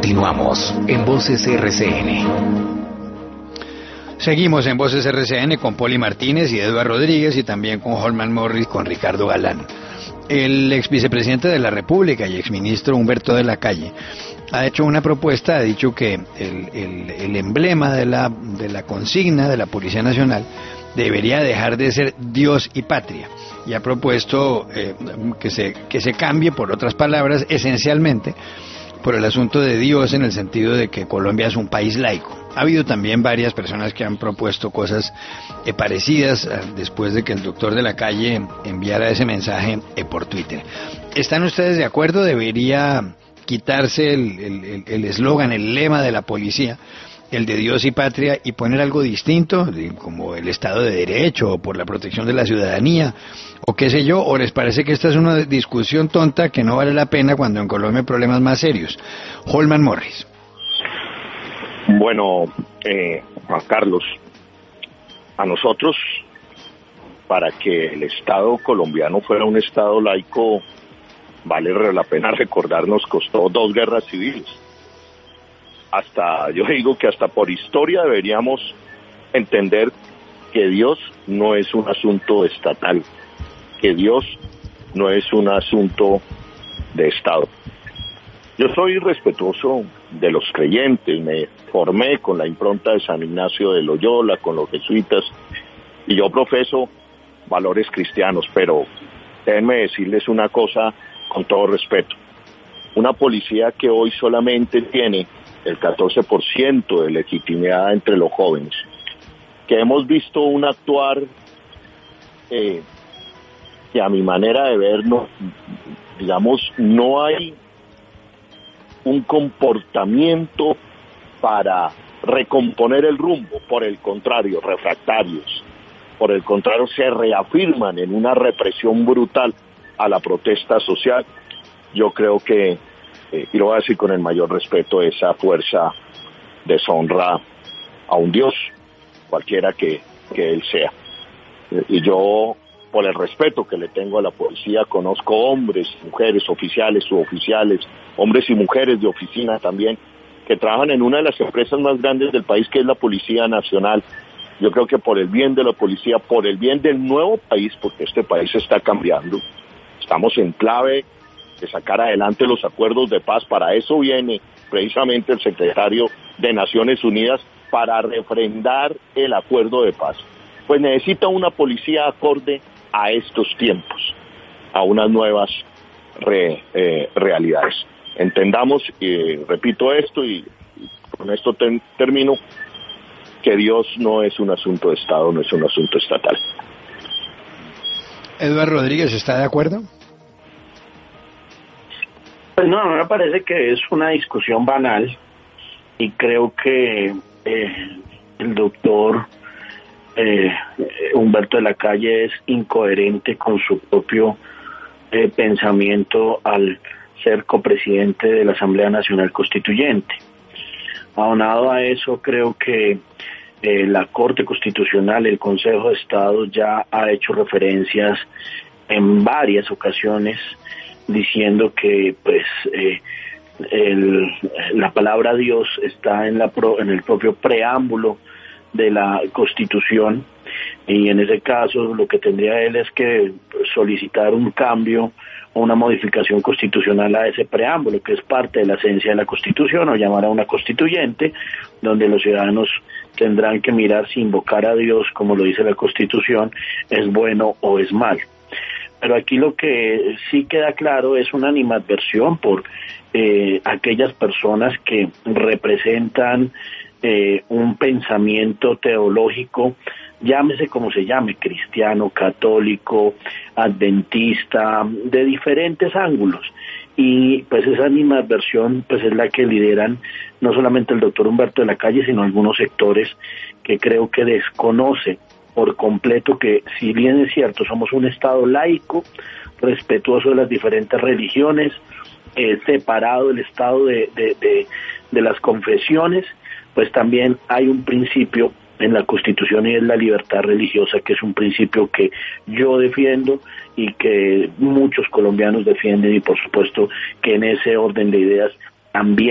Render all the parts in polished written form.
Continuamos en Voces RCN. Seguimos en Voces RCN con Poli Martínez y Eduardo Rodríguez y también con Holman Morris, con Ricardo Galán. El ex vicepresidente de la República y exministro Humberto de la Calle ha hecho una propuesta, ha dicho que el emblema de la consigna de la Policía Nacional debería dejar de ser Dios y Patria, y ha propuesto que se cambie por otras palabras, esencialmente por el asunto de Dios, en el sentido de que Colombia es un país laico. Ha habido también varias personas que han propuesto cosas parecidas después de que el doctor de la Calle enviara ese mensaje por Twitter. ¿Están ustedes de acuerdo? ¿Debería quitarse el eslogan, el lema de la policía, el de Dios y Patria, y poner algo distinto, como el Estado de Derecho, o por la protección de la ciudadanía, o qué sé yo? ¿O les parece que esta es una discusión tonta que no vale la pena cuando en Colombia hay problemas más serios? Holman Morris. Bueno, Juan Carlos, a nosotros, para que el Estado colombiano fuera un Estado laico, vale la pena recordar, nos costó 2 guerras civiles. Yo digo que hasta por historia deberíamos entender que Dios no es un asunto estatal, que Dios no es un asunto de Estado. Yo soy respetuoso de los creyentes, me formé con la impronta de San Ignacio de Loyola, con los jesuitas, y yo profeso valores cristianos, pero déjenme decirles una cosa con todo respeto. Una policía que hoy solamente tiene el 14% de legitimidad entre los jóvenes, que hemos visto un actuar que a mi manera de ver, no hay un comportamiento para recomponer el rumbo, por el contrario, refractarios, por el contrario, se reafirman en una represión brutal a la protesta social. Yo creo que, y lo voy a decir con el mayor respeto, esa fuerza deshonra a un Dios, cualquiera que él sea. Y yo, por el respeto que le tengo a la policía, conozco hombres, mujeres, oficiales, suboficiales, hombres y mujeres de oficina también, que trabajan en una de las empresas más grandes del país, que es la Policía Nacional. Yo creo que por el bien de la policía, por el bien del nuevo país, porque este país está cambiando, estamos en clave de sacar adelante los acuerdos de paz. Para eso viene precisamente el secretario de Naciones Unidas, para refrendar el acuerdo de paz. Pues necesita una policía acorde a estos tiempos, a unas nuevas realidades. Entendamos, y repito esto, y con esto termino, que Dios no es un asunto de Estado, no es un asunto estatal. Eduardo Rodríguez, ¿está de acuerdo? Pues no, me parece que es una discusión banal, y creo que el doctor Humberto de la Calle es incoherente con su propio pensamiento al ser copresidente de la Asamblea Nacional Constituyente. Aunado a eso, creo que la Corte Constitucional, el Consejo de Estado, ya ha hecho referencias en varias ocasiones diciendo que pues la palabra Dios está en el propio preámbulo de la Constitución, y en ese caso lo que tendría él es que solicitar un cambio o una modificación constitucional a ese preámbulo, que es parte de la esencia de la Constitución, o llamar a una constituyente, donde los ciudadanos tendrán que mirar si invocar a Dios, como lo dice la Constitución, es bueno o es mal. Pero aquí lo que sí queda claro es una animadversión por aquellas personas que representan un pensamiento teológico, llámese como se llame, cristiano, católico, adventista, de diferentes ángulos. Y pues esa animadversión pues es la que lideran no solamente el doctor Humberto de la Calle, sino algunos sectores que creo que desconocen por completo que, si bien es cierto, somos un Estado laico, respetuoso de las diferentes religiones, separado el Estado de las confesiones, pues también hay un principio en la Constitución, y es la libertad religiosa, que es un principio que yo defiendo y que muchos colombianos defienden, y por supuesto que en ese orden de ideas también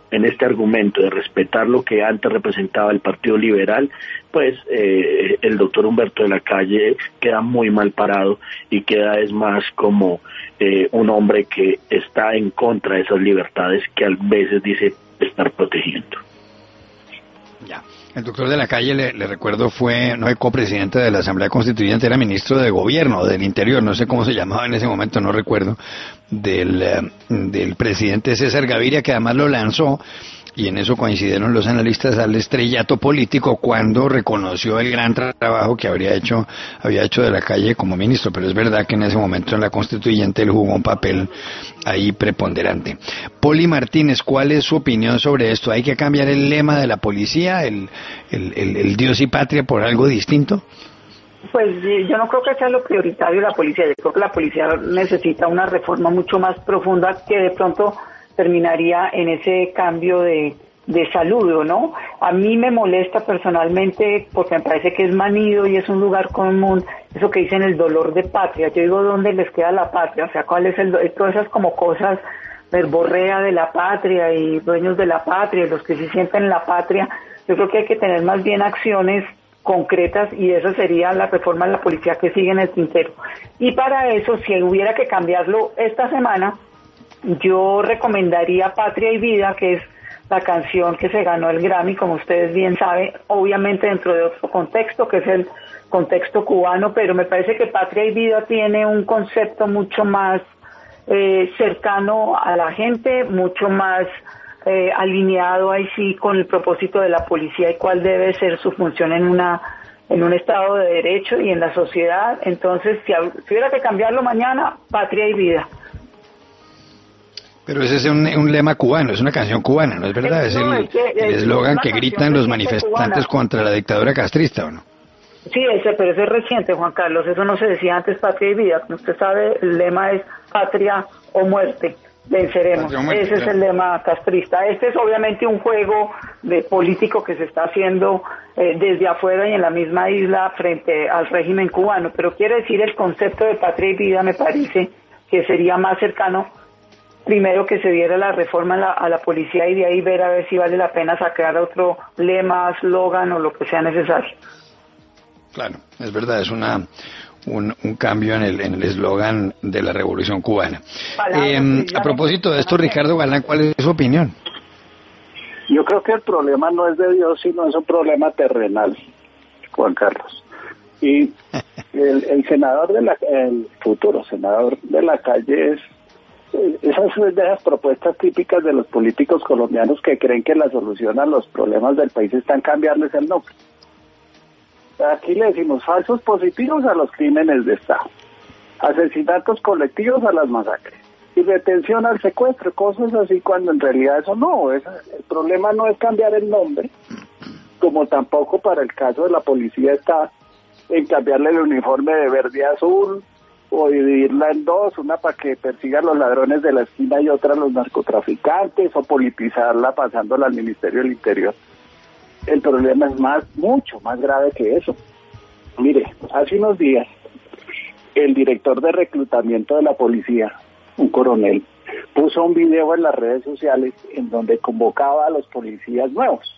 en este argumento de respetar lo que antes representaba el Partido Liberal, pues el doctor Humberto de la Calle queda muy mal parado y queda es más como un hombre que está en contra de esas libertades que a veces dice estar protegiendo. Ya. El doctor de la Calle, le recuerdo, no fue copresidente de la Asamblea Constituyente, era ministro de Gobierno, del Interior, no sé cómo se llamaba en ese momento, no recuerdo, del presidente César Gaviria, que además lo lanzó, y en eso coincidieron los analistas, al estrellato político cuando reconoció el gran trabajo que había hecho de la Calle como ministro, pero es verdad que en ese momento en la Constituyente él jugó un papel ahí preponderante. Poli Martínez, ¿cuál es su opinión sobre esto? ¿Hay que cambiar el lema de la policía, el Dios y Patria, por algo distinto? Pues yo no creo que sea lo prioritario la policía. Yo creo que la policía necesita una reforma mucho más profunda que de pronto terminaría en ese cambio de saludo, ¿no? A mí me molesta personalmente porque me parece que es manido y es un lugar común, eso que dicen el dolor de patria. Yo digo, ¿dónde les queda la patria? O sea, ¿cuál es todas esas como cosas, verborrea de la patria y dueños de la patria, los que se sienten en la patria? Yo creo que hay que tener más bien acciones concretas y eso sería la reforma de la policía que sigue en el tintero. Y para eso, si hubiera que cambiarlo esta semana, yo recomendaría Patria y Vida, que es la canción que se ganó el Grammy, como ustedes bien saben, obviamente dentro de otro contexto, que es el contexto cubano, pero me parece que Patria y Vida tiene un concepto mucho más cercano a la gente, mucho más alineado ahí sí con el propósito de la policía y cuál debe ser su función en un Estado de Derecho y en la sociedad. Entonces, si hubiera que cambiarlo mañana, Patria y Vida. Pero ese es un lema cubano, es una canción cubana, ¿no es verdad? Es el eslogan que gritan los manifestantes contra la dictadura castrista, ¿o no? Sí, pero ese es reciente, Juan Carlos, eso no se decía antes, Patria y Vida. Como usted sabe, el lema es Patria o Muerte, venceremos. Ese es el lema castrista. Este es obviamente un juego de político que se está haciendo desde afuera y en la misma isla frente al régimen cubano, pero quiere decir el concepto de Patria y Vida me parece que sería más cercano. Primero que se diera la reforma a la policía y de ahí ver a ver si vale la pena sacar otro lema, eslogan o lo que sea necesario. Claro, es verdad, es un cambio en el eslogan de la Revolución Cubana. A propósito de esto, Ricardo Galán, ¿cuál es su opinión? Yo creo que el problema no es de Dios, sino es un problema terrenal, Juan Carlos. Y el senador el futuro senador de la Calle esas de las propuestas típicas de los políticos colombianos que creen que la solución a los problemas del país está en cambiarles el nombre. Aquí le decimos falsos positivos a los crímenes de Estado, asesinatos colectivos a las masacres y retención al secuestro, cosas así, cuando en realidad eso no, el problema no es cambiar el nombre, como tampoco para el caso de la policía está en cambiarle el uniforme de verde a azul, o dividirla en dos, una para que persiga a los ladrones de la esquina y otra a los narcotraficantes, o politizarla pasándola al Ministerio del Interior. El problema es mucho más grave que eso. Mire, hace unos días, el director de reclutamiento de la policía, un coronel, puso un video en las redes sociales en donde convocaba a los policías nuevos.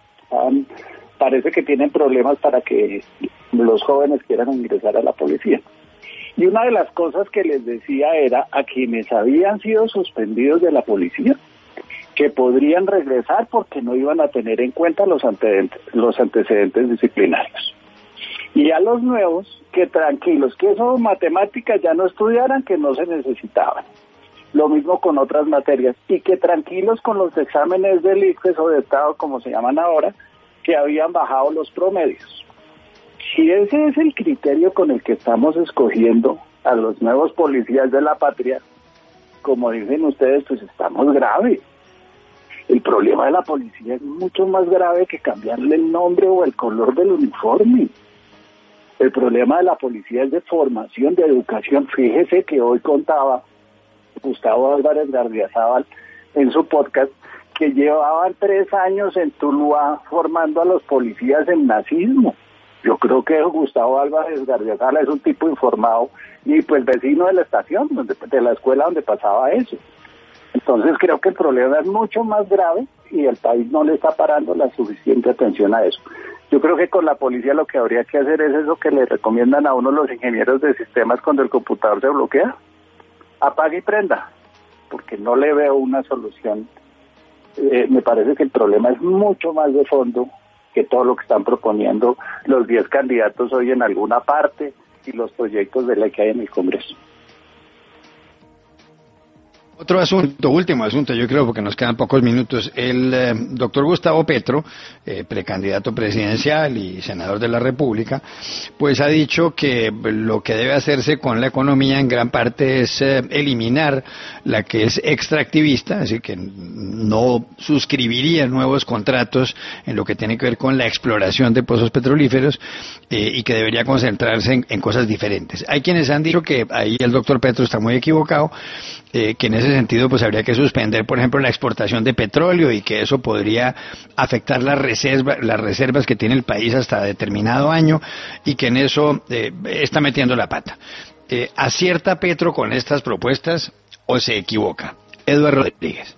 Parece que tienen problemas para que los jóvenes quieran ingresar a la policía. Y una de las cosas que les decía era a quienes habían sido suspendidos de la policía, que podrían regresar porque no iban a tener en cuenta los antecedentes disciplinarios. Y a los nuevos, que tranquilos, que eso matemáticas ya no estudiaran, que no se necesitaban. Lo mismo con otras materias, y que tranquilos con los exámenes del ICFES o de Estado, como se llaman ahora, que habían bajado los promedios. Si ese es el criterio con el que estamos escogiendo a los nuevos policías de la patria, como dicen ustedes, pues estamos graves. El problema de la policía es mucho más grave que cambiarle el nombre o el color del uniforme. El problema de la policía es de formación, de educación. Fíjese que hoy contaba Gustavo Álvarez Gardiazabal en su podcast que llevaban 3 años en Tuluá formando a los policías en nazismo. Yo creo que Gustavo Álvarez Gardiazabal es un tipo informado y pues vecino de la estación, de la escuela donde pasaba eso. Entonces creo que el problema es mucho más grave y el país no le está parando la suficiente atención a eso. Yo creo que con la policía lo que habría que hacer es eso que le recomiendan a uno los ingenieros de sistemas cuando el computador se bloquea. Apague y prenda, porque no le veo una solución. Me parece que el problema es mucho más de fondo que todo lo que están proponiendo los 10 candidatos hoy en alguna parte y los proyectos de ley que hay en el Congreso. Otro asunto, último asunto, yo creo, porque nos quedan pocos minutos. El doctor Gustavo Petro, precandidato presidencial y senador de la República, pues ha dicho que lo que debe hacerse con la economía en gran parte es eliminar la que es extractivista, así que no suscribiría nuevos contratos en lo que tiene que ver con la exploración de pozos petrolíferos y que debería concentrarse en cosas diferentes. Hay quienes han dicho que ahí el doctor Petro está muy equivocado, que en ese sentido pues habría que suspender, por ejemplo, la exportación de petróleo y que eso podría afectar las reservas que tiene el país hasta determinado año y que en eso está metiendo la pata. ¿Acierta Petro con estas propuestas o se equivoca? Eduardo Rodríguez.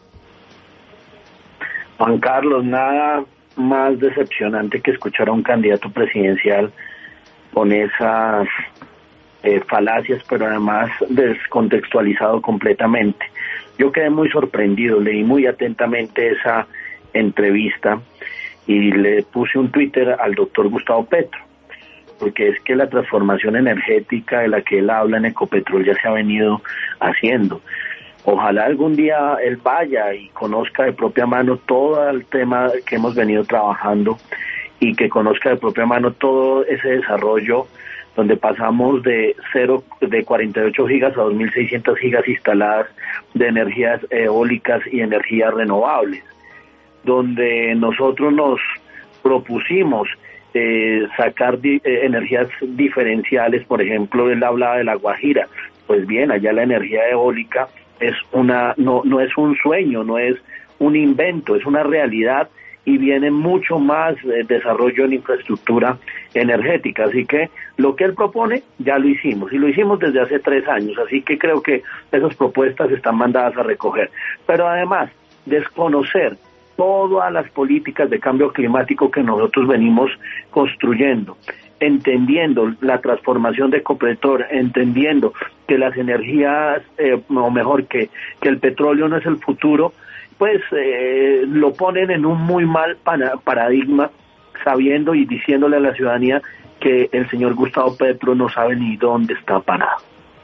Juan Carlos, nada más decepcionante que escuchar a un candidato presidencial con esas falacias, pero además descontextualizado completamente. Yo quedé muy sorprendido, leí muy atentamente esa entrevista y le puse un Twitter al doctor Gustavo Petro, porque es que la transformación energética de la que él habla en Ecopetrol ya se ha venido haciendo. Ojalá algún día él vaya y conozca de propia mano todo el tema que hemos venido trabajando y que conozca de propia mano todo ese desarrollo donde pasamos de 48 gigas a 2.600 gigas instaladas de energías eólicas y energías renovables, donde nosotros nos propusimos sacar energías diferenciales. Por ejemplo, él hablaba de La Guajira. Pues bien, allá la energía eólica es no es un sueño, no es un invento, es una realidad y viene mucho más desarrollo en infraestructura energética. Así que lo que él propone ya lo hicimos, y lo hicimos desde hace 3 años, así que creo que esas propuestas están mandadas a recoger. Pero además, desconocer todas las políticas de cambio climático que nosotros venimos construyendo, entendiendo la transformación de Ecopetrol, entendiendo que las energías, o mejor, que el petróleo no es el futuro, pues lo ponen en un muy mal paradigma, sabiendo y diciéndole a la ciudadanía que el señor Gustavo Petro no sabe ni dónde está parado.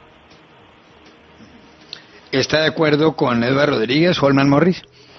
¿Está de acuerdo con Eduardo Rodríguez, Holman Morris?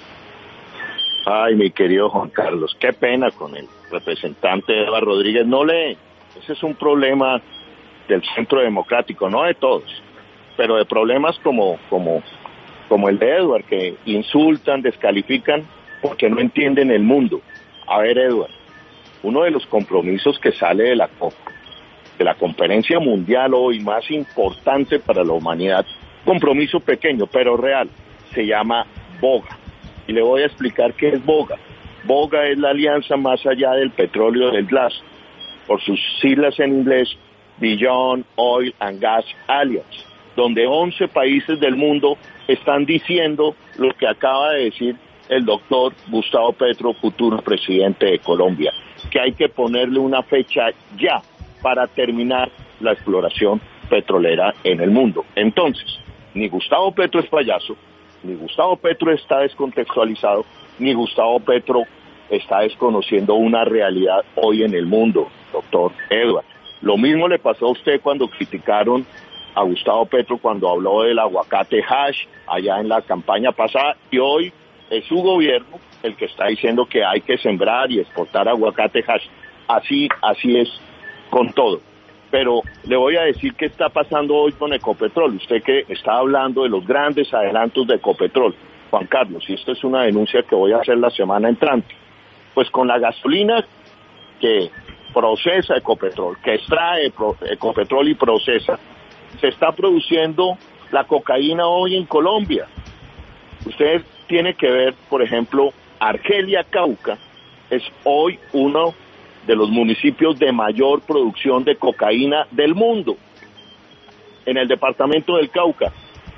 Ay, mi querido Juan Carlos, qué pena con el representante Eduardo Rodríguez. No lee. Ese es un problema del Centro Democrático, no de todos, pero de problemas como el de Eduardo, que insultan, descalifican, porque no entienden el mundo. A ver, Eduardo, uno de los compromisos que sale de la conferencia mundial hoy más importante para la humanidad, compromiso pequeño pero real, se llama BOGA. Y le voy a explicar qué es BOGA. BOGA es la alianza más allá del petróleo del gas, por sus siglas en inglés, Beyond Oil and Gas Alliance, donde 11 países del mundo están diciendo lo que acaba de decir el doctor Gustavo Petro, futuro presidente de Colombia, que hay que ponerle una fecha ya para terminar la exploración petrolera en el mundo. Entonces, ni Gustavo Petro es payaso, ni Gustavo Petro está descontextualizado, ni Gustavo Petro está desconociendo una realidad hoy en el mundo, doctor Edward. Lo mismo le pasó a usted cuando criticaron a Gustavo Petro cuando habló del aguacate hash allá en la campaña pasada, y hoy es su gobierno el que está diciendo que hay que sembrar y exportar aguacate hash. Así es con todo. Pero le voy a decir qué está pasando hoy con Ecopetrol. Usted que está hablando de los grandes adelantos de Ecopetrol, Juan Carlos, y esto es una denuncia que voy a hacer la semana entrante. Pues con la gasolina que procesa Ecopetrol, que extrae Ecopetrol y procesa, se está produciendo la cocaína hoy en Colombia. Usted tiene que ver, por ejemplo, Argelia, Cauca, es hoy uno de los municipios de mayor producción de cocaína del mundo. En el departamento del Cauca,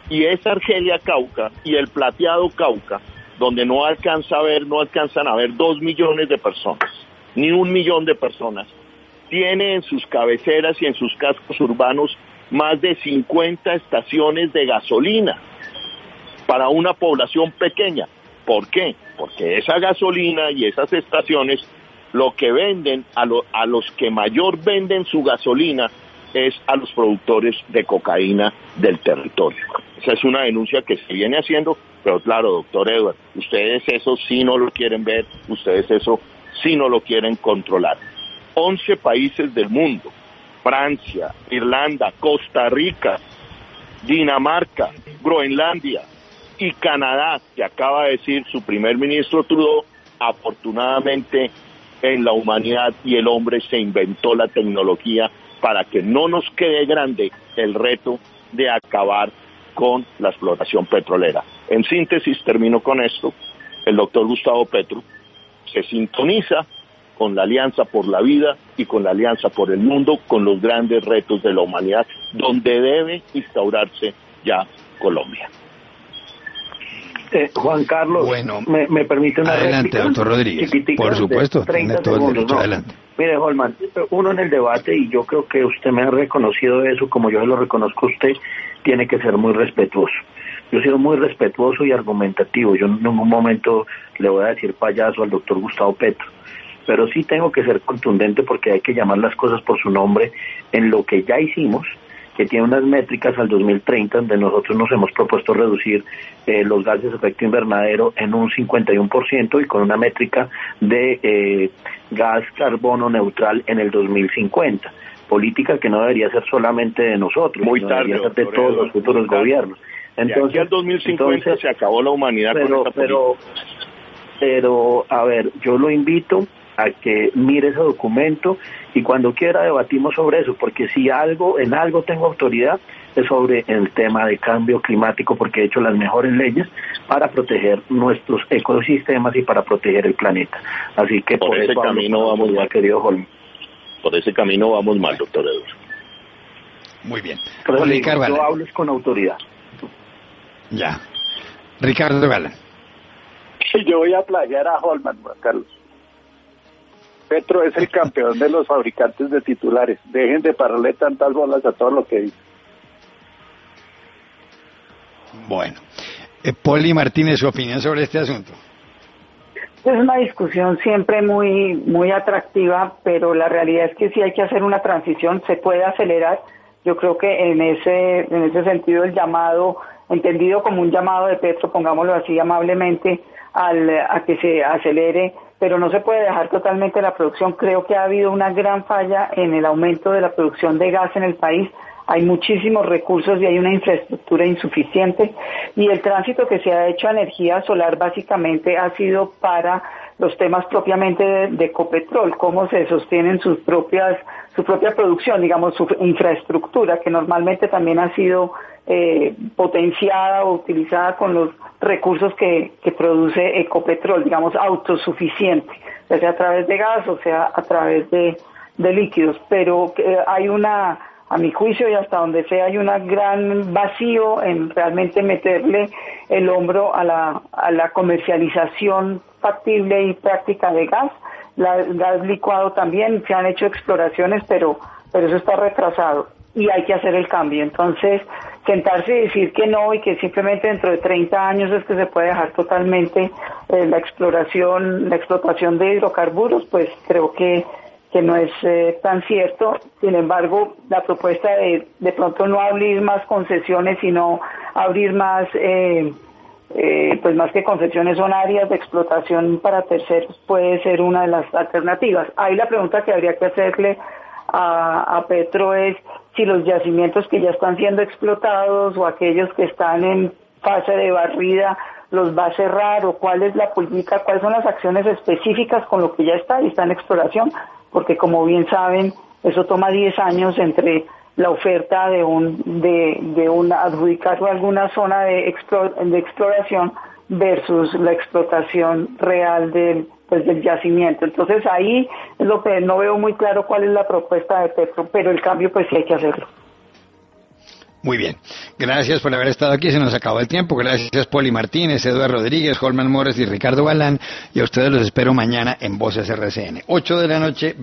y esa Argelia Cauca y el Plateado Cauca, donde no alcanzan a ver 2 millones de personas, ni 1 millón de personas, tiene en sus cabeceras y en sus cascos urbanos más de 50 estaciones de gasolina para una población pequeña. ¿Por qué? Porque esa gasolina y esas estaciones lo que venden a los que mayor venden su gasolina es a los productores de cocaína del territorio. Esa es una denuncia que se viene haciendo, pero claro, doctor Edward, ustedes eso sí no lo quieren ver, ustedes eso sí no lo quieren controlar. 11 países del mundo, Francia, Irlanda, Costa Rica, Dinamarca, Groenlandia y Canadá, que acaba de decir su primer ministro Trudeau, afortunadamente en la humanidad y el hombre se inventó la tecnología para que no nos quede grande el reto de acabar con la explotación petrolera. En síntesis, termino con esto, el doctor Gustavo Petro se sintoniza con la Alianza por la Vida y con la Alianza por el Mundo, con los grandes retos de la humanidad, donde debe instaurarse ya Colombia. Juan Carlos, bueno, me permite una adelante, doctor Rodríguez. Por supuesto, tiene todo el derecho, adelante. Mire, Holman, uno en el debate, y yo creo que usted me ha reconocido eso, como yo lo reconozco a usted, tiene que ser muy respetuoso. Yo he sido muy respetuoso y argumentativo. Yo en ningún momento le voy a decir payaso al doctor Gustavo Petro, pero sí tengo que ser contundente porque hay que llamar las cosas por su nombre en lo que ya hicimos, que tiene unas métricas al 2030, donde nosotros nos hemos propuesto reducir los gases de efecto invernadero en un 51% y con una métrica de gas carbono neutral en el 2050. Política que no debería ser solamente de nosotros, muy sino tarde, debería ser de todos los futuros gobiernos. Entonces, de aquí al 2050 se acabó la humanidad con esta política. Pero, a ver, yo lo invito a que mire ese documento y cuando quiera debatimos sobre eso, porque si en algo tengo autoridad es sobre el tema de cambio climático, porque he hecho las mejores leyes para proteger nuestros ecosistemas y para proteger el planeta. Así que por ese camino vamos mal, querido Holm. Por ese camino vamos mal, doctor Edward. Muy bien. Ricardo Galán. Yo hablo con autoridad. Ya. Ricardo Galán. Yo voy a plagiar a Holman, Juan Carlos. Petro es el campeón de los fabricantes de titulares. Dejen de pararle tantas bolas a todo lo que dice. Bueno. Poli Martínez, su opinión sobre este asunto. Es una discusión siempre muy atractiva, pero la realidad es que sí hay que hacer una transición, se puede acelerar. Yo creo que en ese sentido el llamado, entendido como un llamado de Petro, pongámoslo así amablemente, a que se acelere, pero no se puede dejar totalmente la producción. Creo que ha habido una gran falla en el aumento de la producción de gas en el país. Hay muchísimos recursos y hay una infraestructura insuficiente, y el tránsito que se ha hecho a energía solar básicamente ha sido para los temas propiamente de Ecopetrol, cómo se sostienen su propia producción, digamos, su infraestructura, que normalmente también ha sido potenciada o utilizada con los recursos que produce Ecopetrol, digamos, autosuficiente, ya sea a través de gas o sea a través de líquidos, pero hay a mi juicio y hasta donde sea, hay un gran vacío en realmente meterle el hombro a la comercialización factible y práctica de gas. Gas licuado también, se han hecho exploraciones, pero eso está retrasado y hay que hacer el cambio. Entonces, sentarse y decir que no y que simplemente dentro de 30 años es que se puede dejar totalmente la explotación de hidrocarburos, pues creo que no es tan cierto. Sin embargo, la propuesta de pronto no abrir más concesiones, sino abrir más, pues más que concesiones, son áreas de explotación para terceros, puede ser una de las alternativas. Ahí la pregunta que habría que hacerle a Petro es si los yacimientos que ya están siendo explotados o aquellos que están en fase de barrida los va a cerrar, o cuál es la política, cuáles son las acciones específicas con lo que ya está en exploración, porque como bien saben, eso toma 10 años entre la oferta de adjudicar alguna zona de exploración versus la explotación real del yacimiento. Entonces ahí es lo que no veo muy claro cuál es la propuesta de Petro, pero el cambio pues sí hay que hacerlo. Muy bien. Gracias por haber estado aquí. Se nos acabó el tiempo. Gracias, Poli Martínez, Eduardo Rodríguez, Holman Morris y Ricardo Galán. Y a ustedes los espero mañana en Voces RCN. 8 de la noche.